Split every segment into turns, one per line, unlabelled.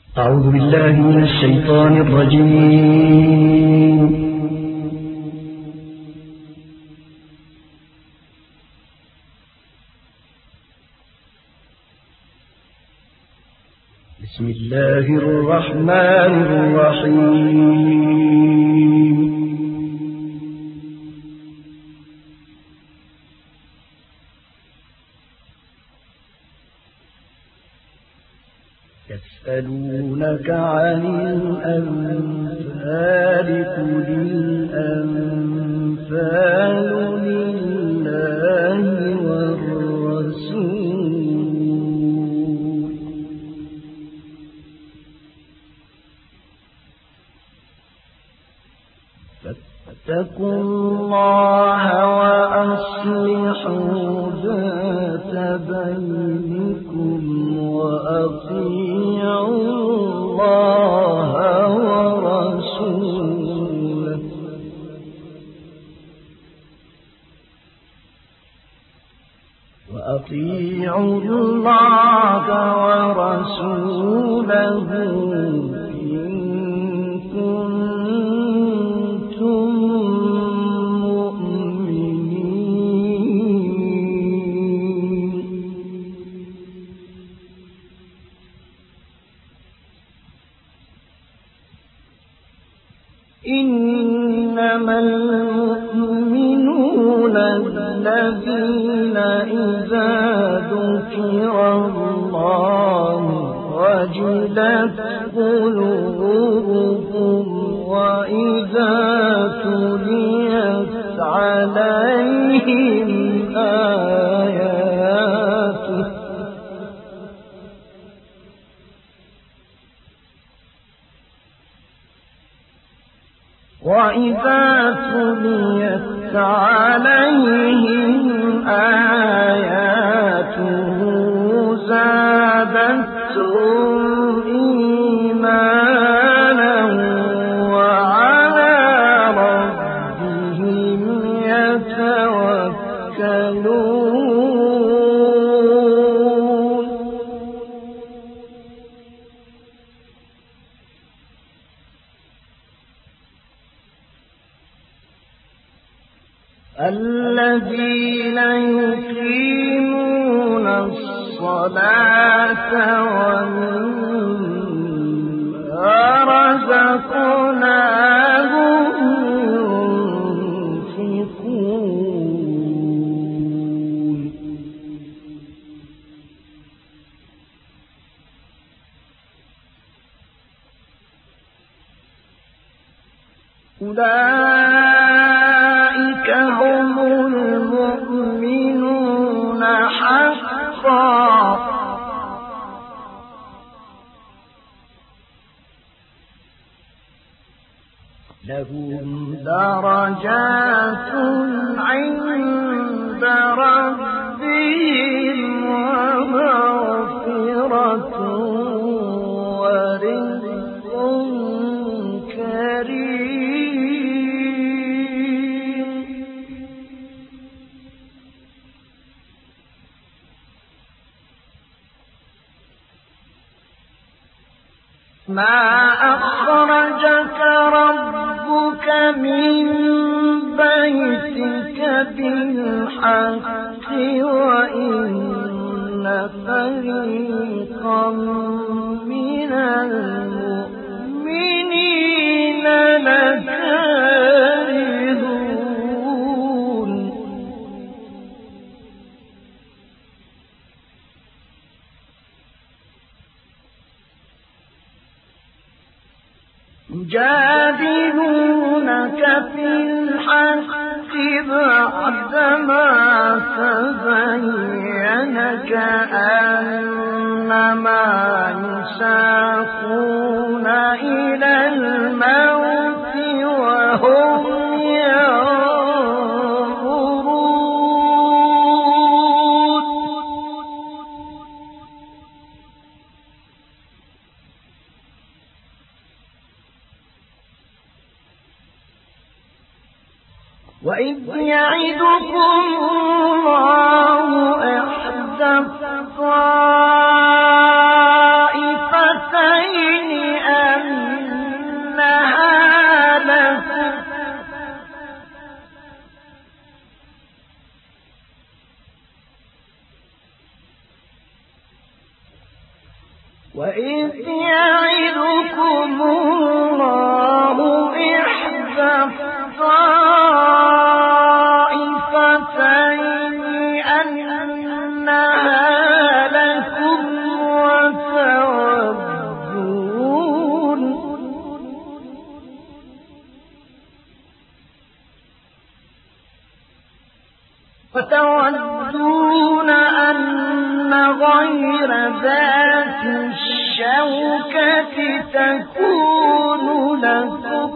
أعوذ بالله من الشيطان الرجيم. بسم الله الرحمن الرحيم. يسألونك عن الأنفال قل الأنفال لله والرسول فاتقوا الله وأصلحوا ذات بينكم وأطيعوا الله ورسوله إن كنتم مؤمنين. إنما المؤمنون الذين إذا ذكر الله وجلت قلوبهم وإذا تليت عليهم آياته زادتهم إيمانا وعلى ربهم يتوكلون. الذين يقيمون الصلاة ومما رزقناهم ينفقون. أولئك هم المؤمنون حقا لهم درجات عند ربهم ومغفرة ورزق كريم. ما أخرجك ربك من بيتك بالحق وإن فريقا من المؤمنين لكارهون. يجادلونك في الحق بعدما تبين كأنما يساقون إلى الموت وهم ينظرون. وإذ يعدكم الله إحدى الطائفتين وإذ يعدكم الله إحدى الطائفتين أنها لكم وتودون أن غير ذات الشوكة تكون لكم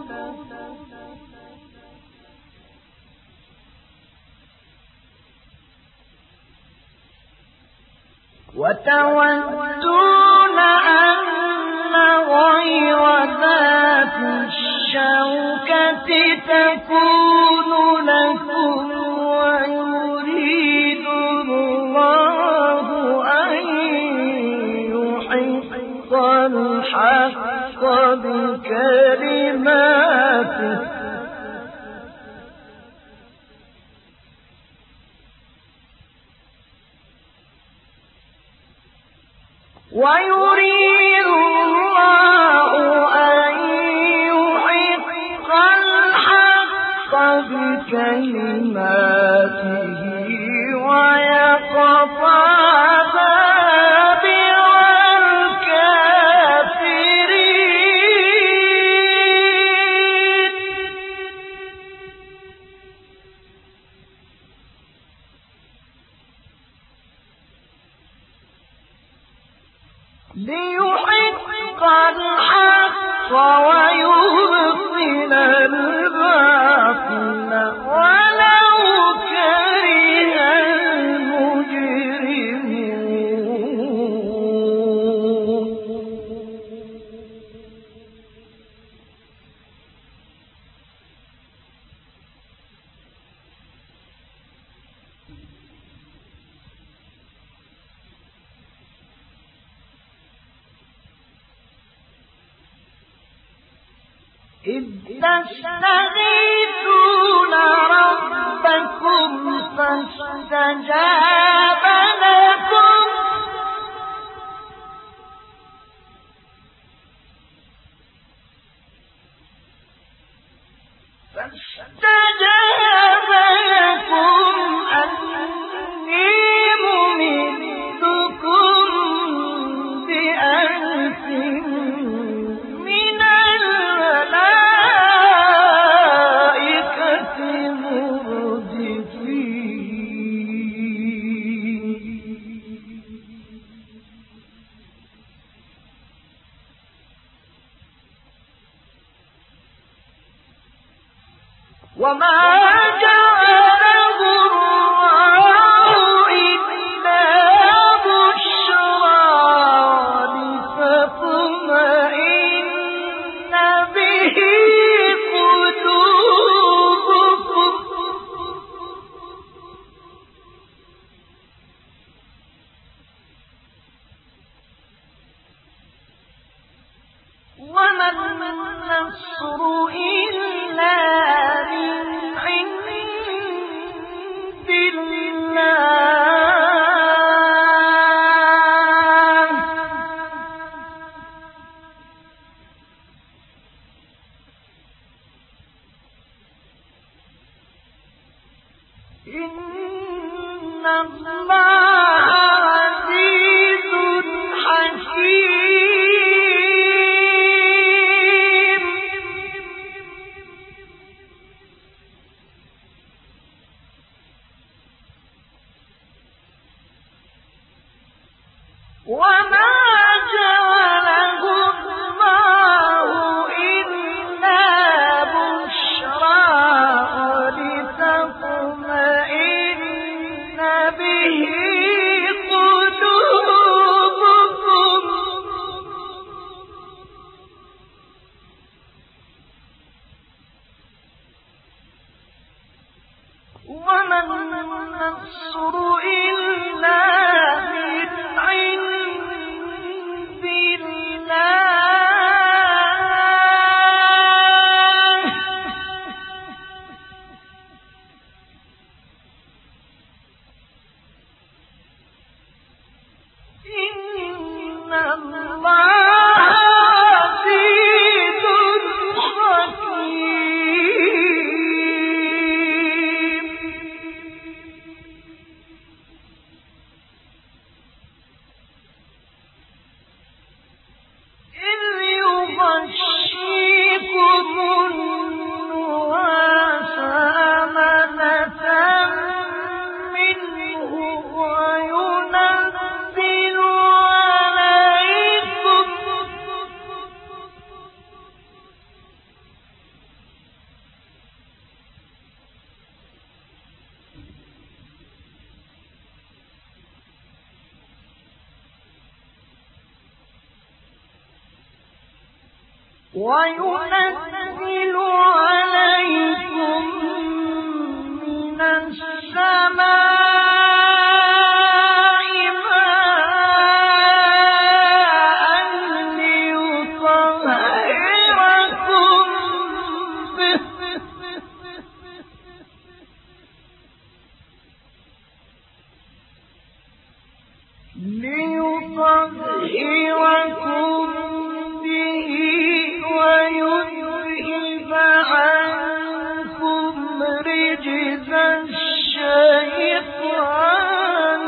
ويريد الله أن يحق الحق بكلماته ويقطع دابر الكافرين ليحق الحق ويبطل الباطل ولو كره المجرمون إذ تستغيثون ربكم فاستجاب لكم أني ممدكم بألف من الملائكة مردفين وما جعله الله إلا بشرى لتطمئن به قلوبكم وما النصر إلا من عند الله إن الله عزيز حكيم وما جعله الله إلا بشرى لتطمئن به قلوبكم وينزل عليكم من السماء ماء ليطهركم به ويذهب عنكم رجز الشيطان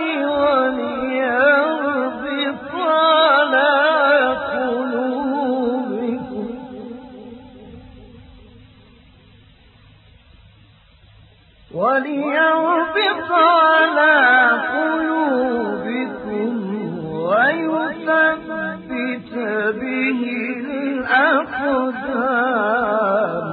وليربط على قلوبكم ويثبت به الأقدام.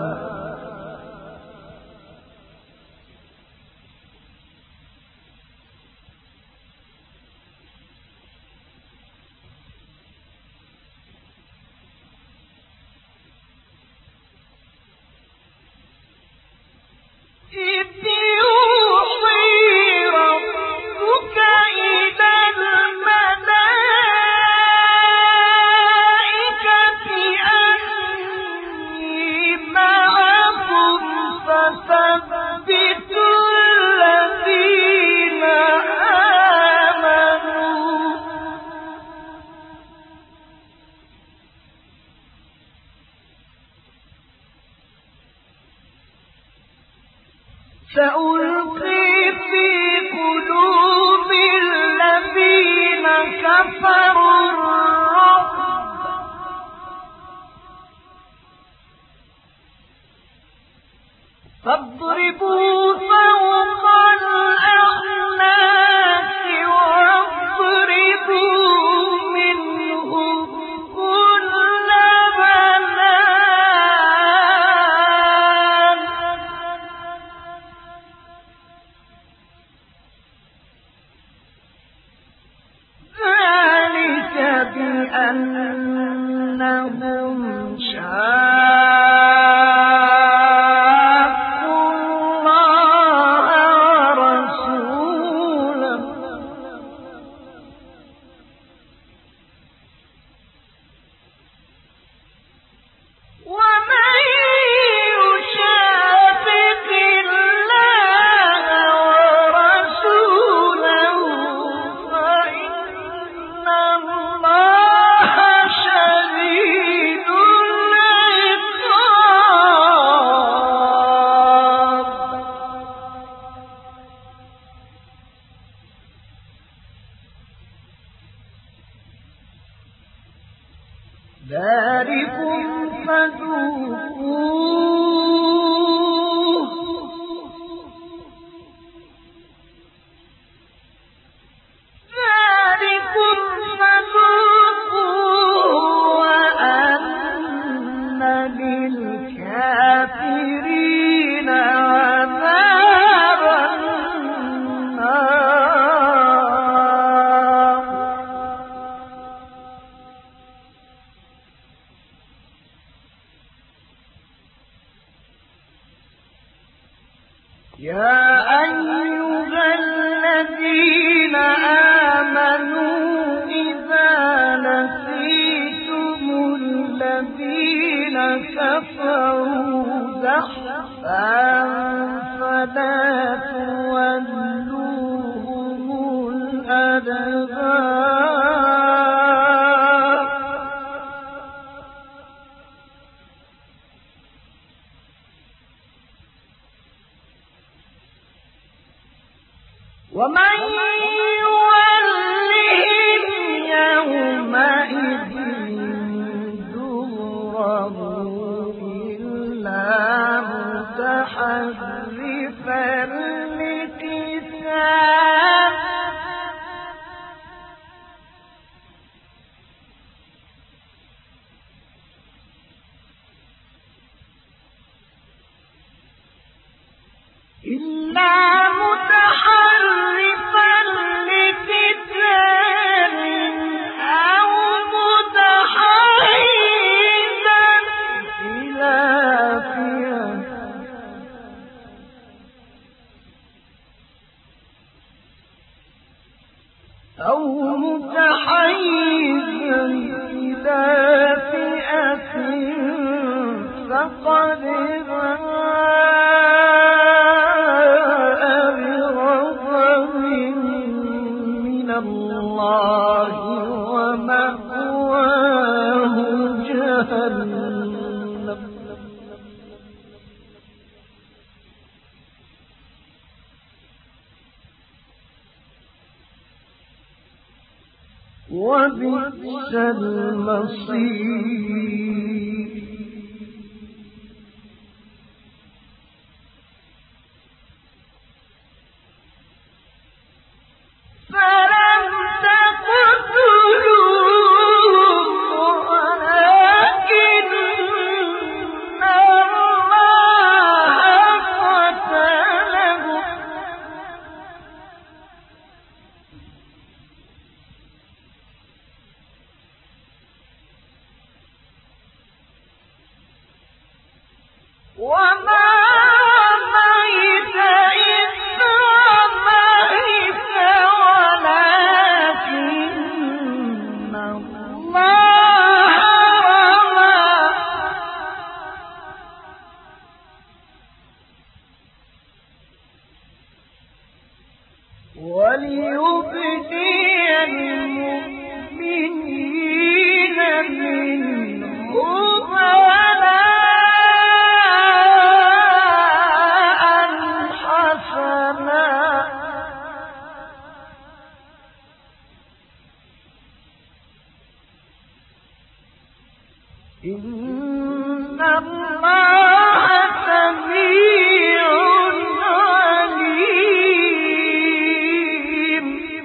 سألقي في قلوب الذين كفروا الرعب فاضربوا فوق الأعناق واضربوا منهم كل بنان. ذلك بأنهم شاقوا الله ورسوله ومن يشاقق الله ورسوله فإن الله شديد العقاب. ذلكم فذوقوه وأن للكافرين عذاب النار. يا أيها الذين آمنوا إذا لقيتم الذين كفروا زحفا فلا تولوهم الأدبار. ومن يولهم يومئذ دبره إلا متحرفا لقتال أو متحيزا فقد بغضب من الله ومأواه جهنم وبئس المصير إن الله سميع عليم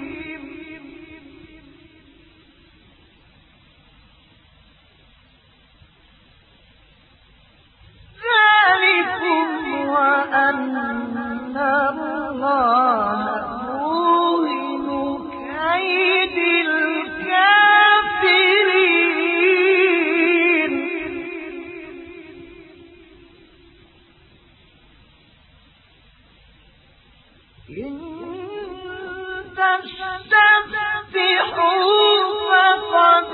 ذلكم وأن الله موهن كيد الكافرين إن تستفتحوا فقد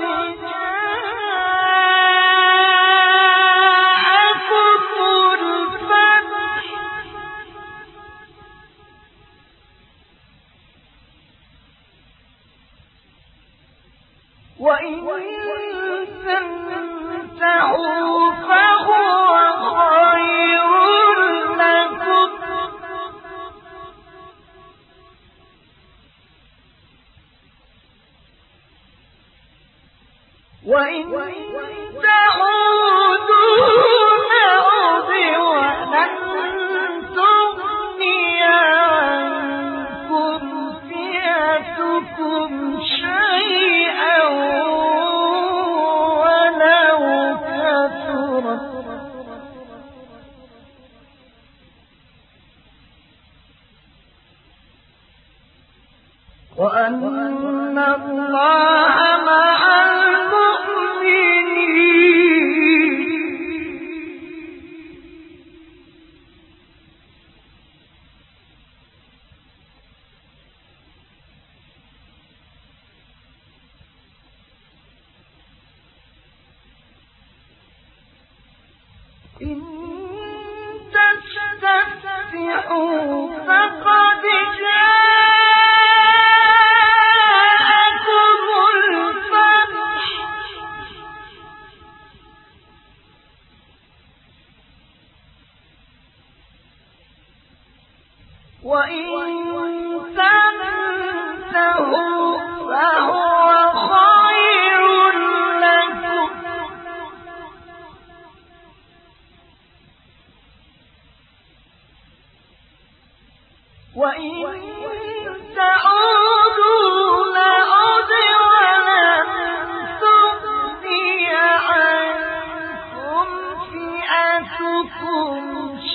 جاءكم الفتح وإن تنتهوا فهو خير لكم وإن تعودوا نعد ولن تغني عنكم فئتكم شيئا ولو كثرت وأن الله مع إن تستفتحوا فقد جاءكم الفتح وإن تنتهوا فهو خير لكم وإن تعودوا نعد ولن تغني عنكم فئتكم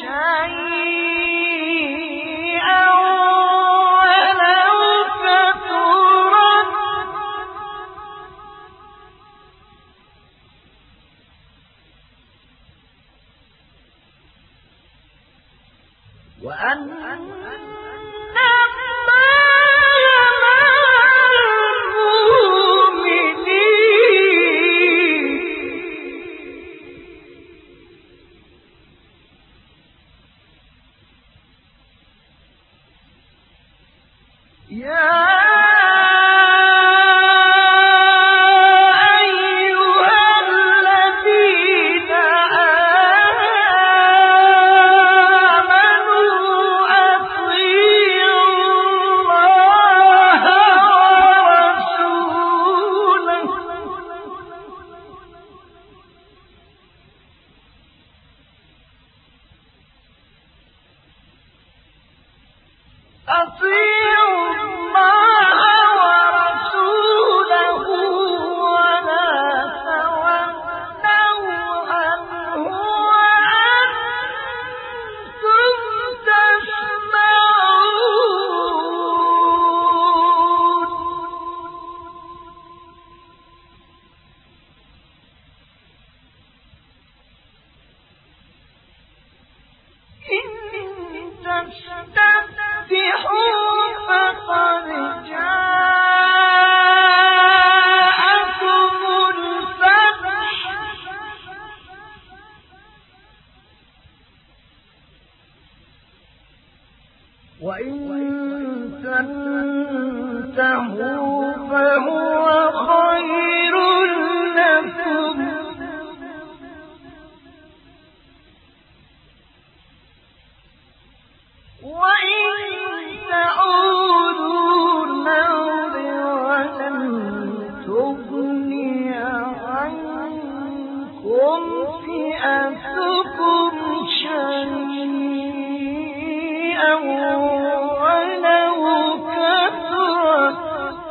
شيئا ولو كثرت وأن أطيعوا الله ورسوله ولا تولوا عنه وأنتم تسمعون. إن تستفتحوا فقد جاءكم الفتح وإن تنتهوا فهو خير لكم وإن تعودوا نعد ولن تغني عنكم فئتكم شيئا ولو كثرت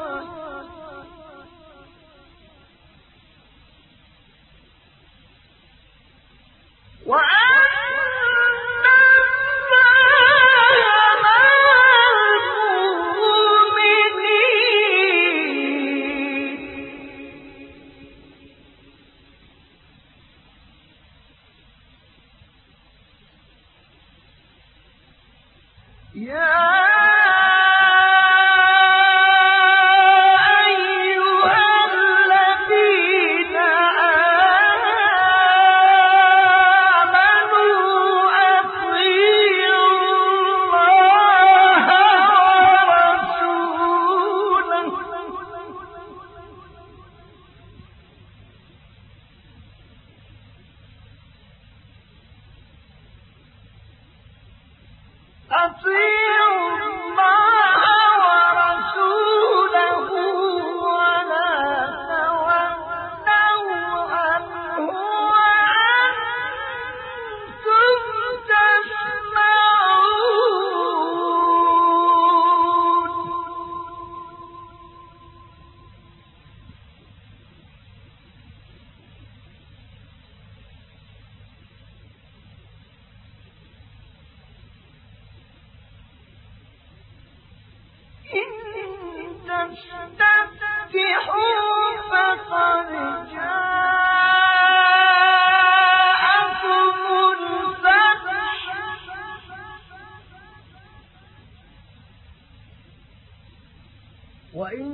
وإن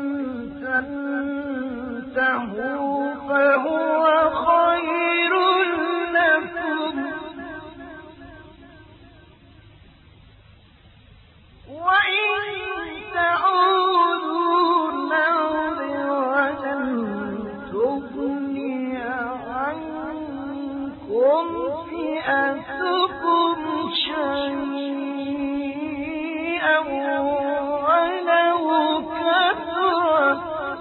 تنتهوا فهو خير لكم وإن تعودوا نعد ولن تغني عنكم فئتكم شيئا ولو كثرت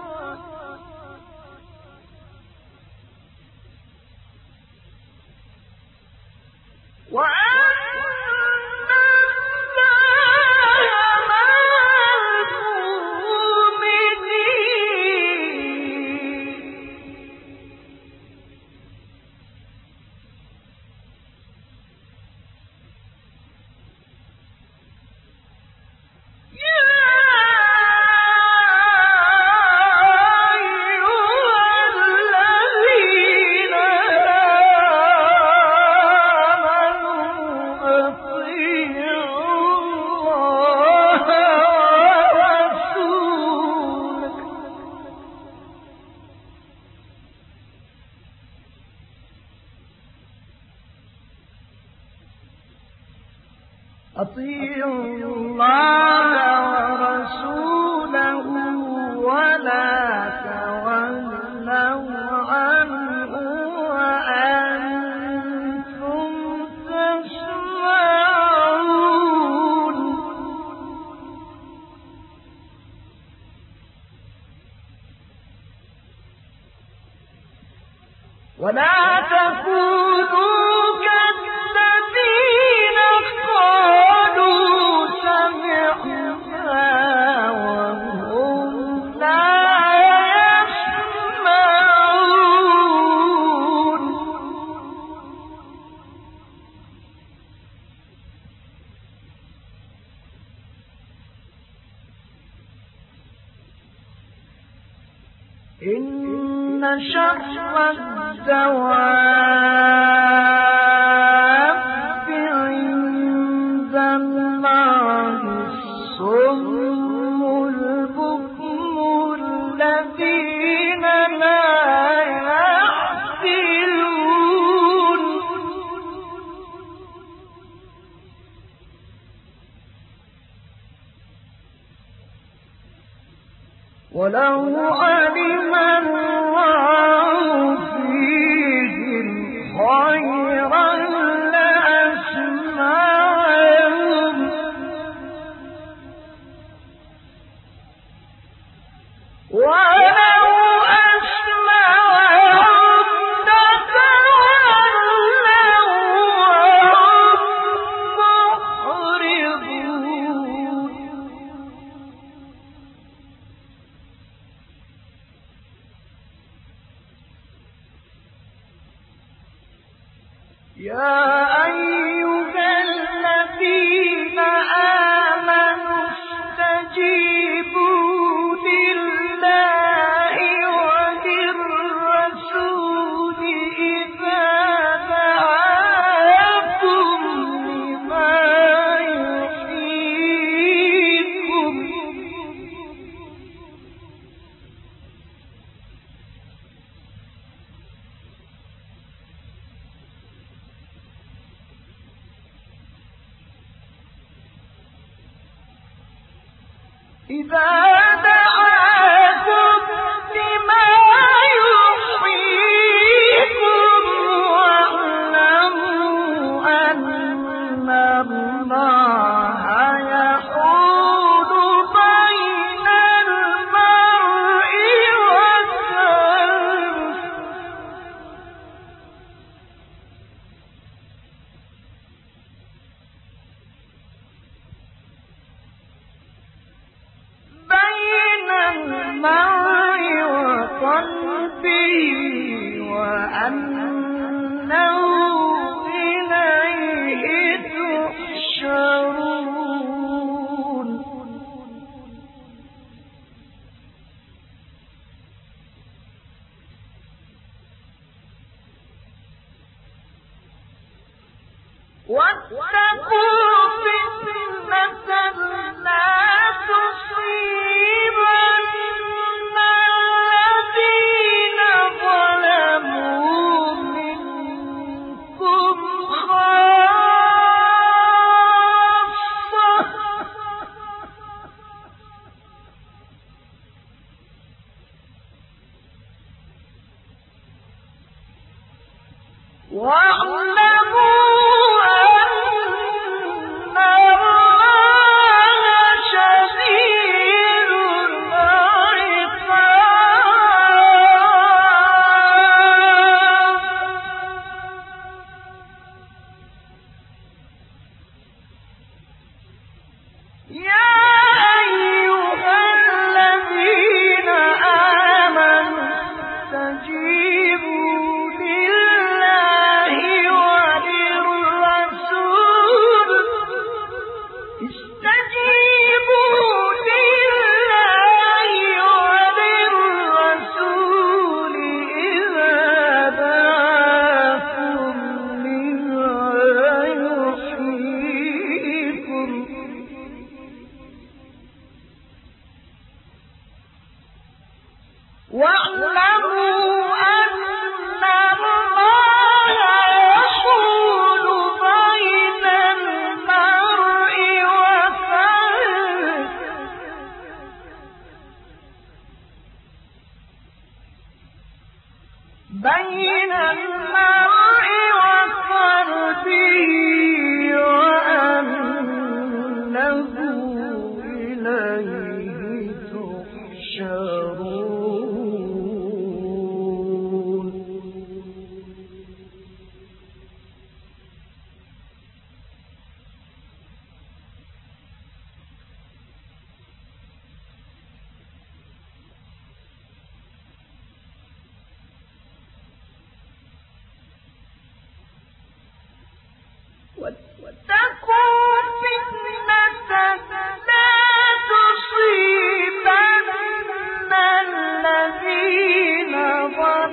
أطيعوا الله ورسوله ولا تولوا عنه وأنتم تسمعون. ولا تكونوا كالذين قالوا سمعنا شر الدواب عند الله الصم البكم الذين لا يعقلون ولو علم الله فيهم خيرا لأسمعهم ولو أسمعهم لتولوا وهم معرضون يا أيها الذين آمنوا استجيبوا لله وللرسول إذا دعاكم لما يحييكم واعلموا أن الله يحول بين المرء وقلبه وأنه إليه تحشرون واتقوا فتنة لا تصيبن الذين ظلموا منكم خاصة واعلموا أن الله شديد العقاب يا أيها الذين آمنوا استجيبوا لله وللرسول إذا دعاكم لما يحييكم واعلموا أن الله يحول بين المرء وقلبه وأنه إليه تحشرون واتقوا فتنة لا تصيبن الذين ظلموا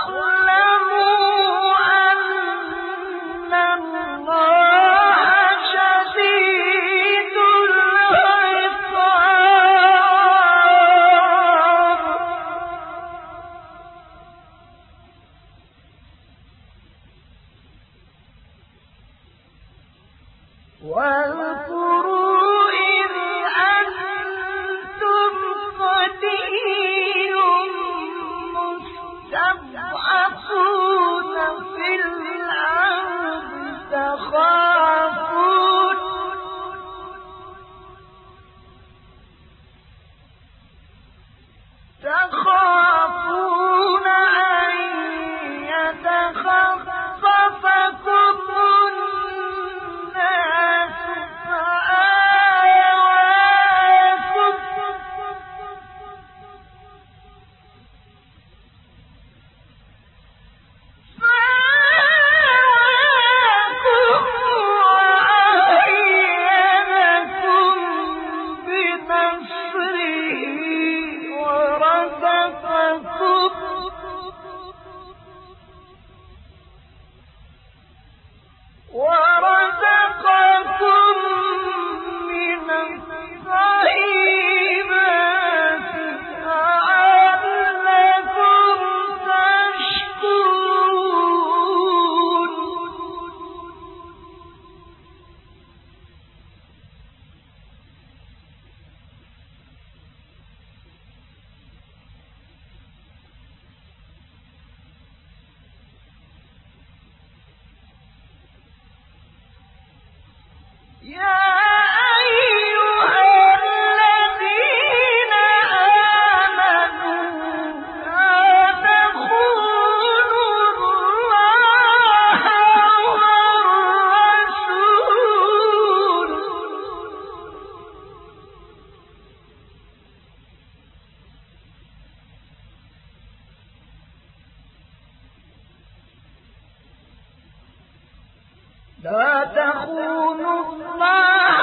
لا تخونوا الله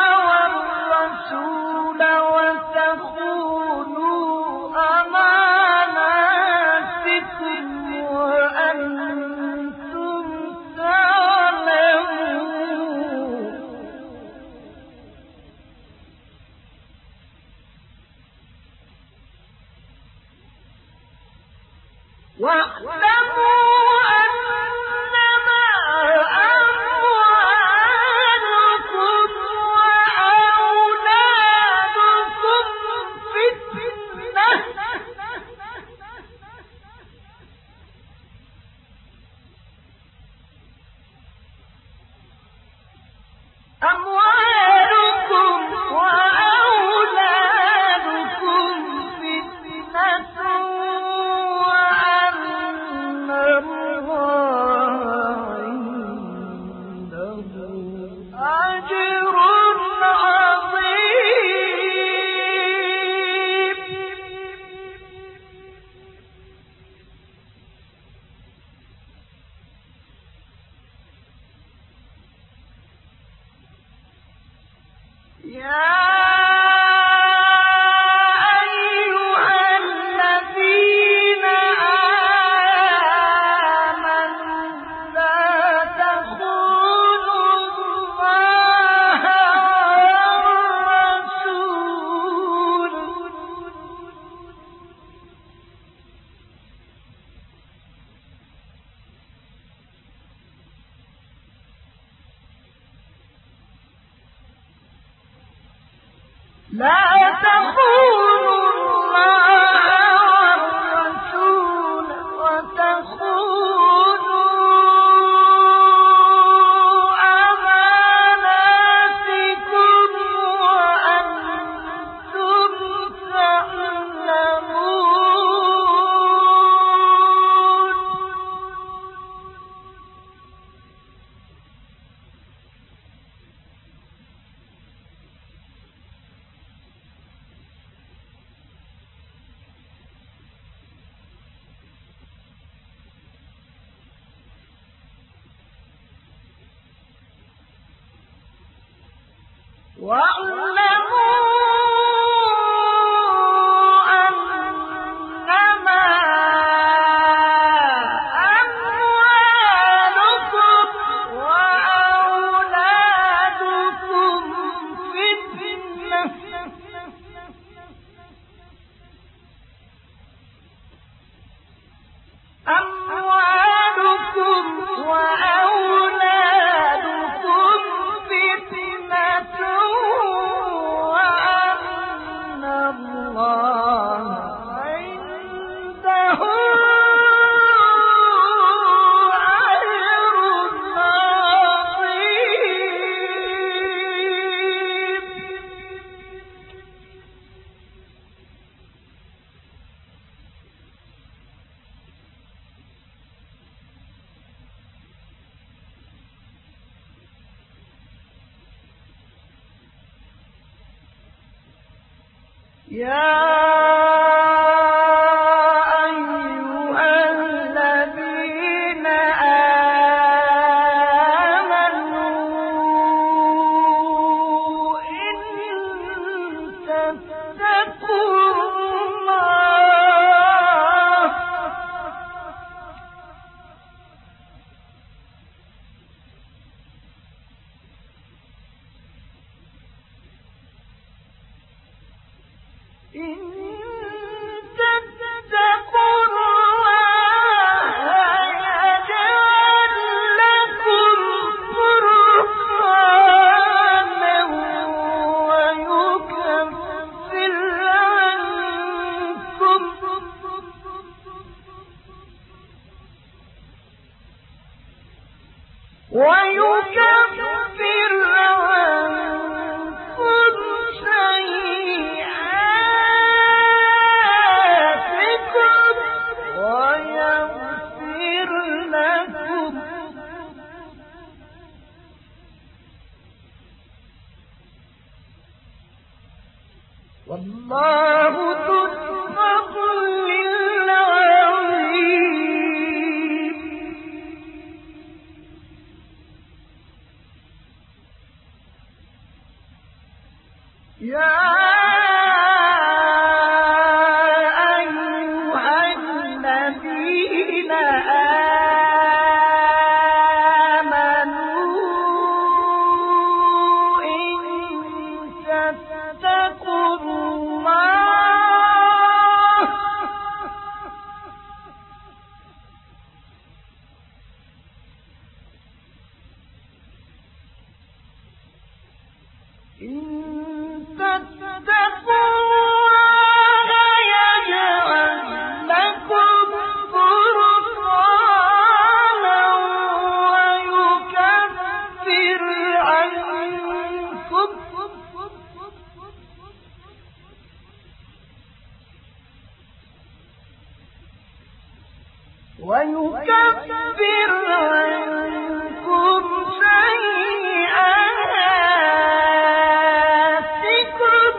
والرسول وتخونوا أماناتكم وأنتم تعلمون. واعلموا لا تخونوا الله والرسول وتخونوا أماناتكم وأنتم تعلمون. واعلموا أنما والله ذو الفضل العظيم. يا ويكفر عنكم سيئاتكم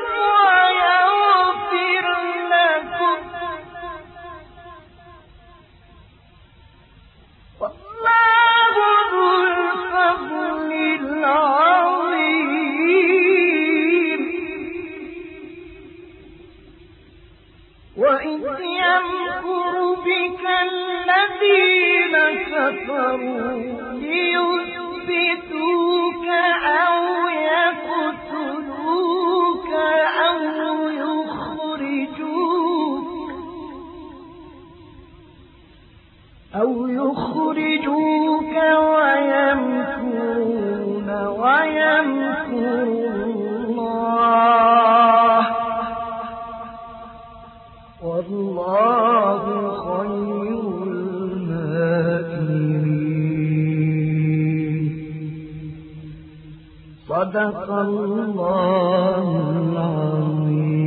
ويغفر لكم والله ذو الفضل العظيم. وإذ يمكر بك الذين كفروا ليثبتوك أو يخرجوك ويمكرون ويمكر الله والله خير الماكرين. صدق الله العظيم.